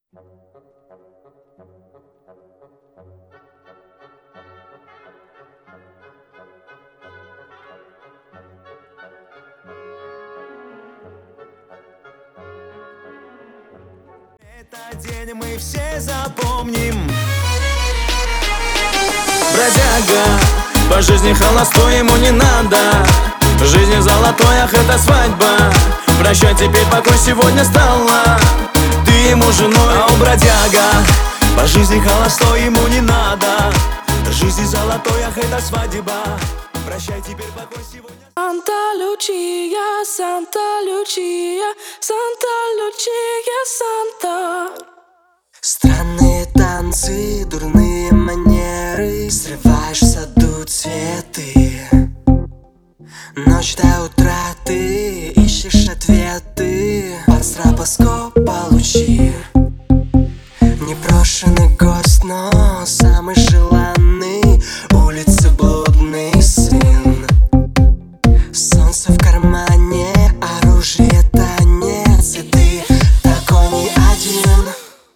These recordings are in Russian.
Этот день мы все запомним. Бродяга, по жизни холостой, ему не надо. В жизни золотой, ах, это свадьба. Прощай, теперь покой сегодня стала ты ему женой. А у бродяга, по жизни холостой, ему не надо. В жизни золотой, ах, это свадьба. Прощай, теперь покой сегодня. Санта Лючия, Санта Лючия, Санта Лючия, Санта. Странные танцы, дурные манеры, срываешь в саду цветы. Ночь до утра ты ищешь ответы. Пастропоскоп получи. Непрошенный гость, но самый желанный. Улицы блудный сын. Солнце в кармане, оружие танец. И ты такой не один.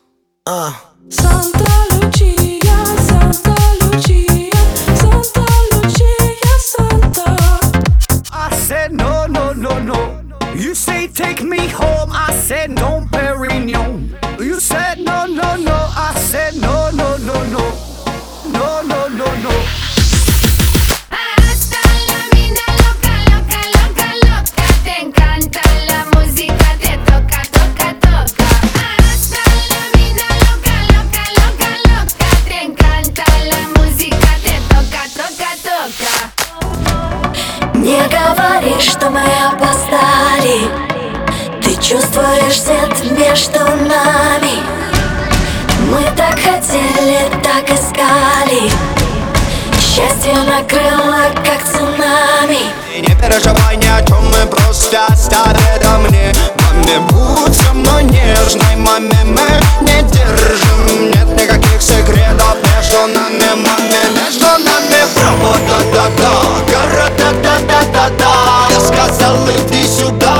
Санта Лючия, Санта Лючия, Санта Лючия, Санта. I said no, no, no, no. You say take me home. I said no, Perignon. You said no, no, no. I said no, no, no, no. No, no, no, no. Hasta la vida loca, loca, loca, loca. Te encanta la música, te toca, toca, toca. Hasta la vida loca, loca, loca, loca. Te encanta la música, te toca, toca, toca. Не говори, что мы опоздали. Ты чувствуешь свет между нами. Мы так хотели, так искали. Счастье накрыло, как цунами. И не переживай ни о чем, мы просто оставь это мне. Маме, будь со мной нежной, маме, мы не держим. Нет никаких секретов между нами, маме, между нами. Право, да-да-да, гора, да-да-да-да-да. Я сказал, иди сюда.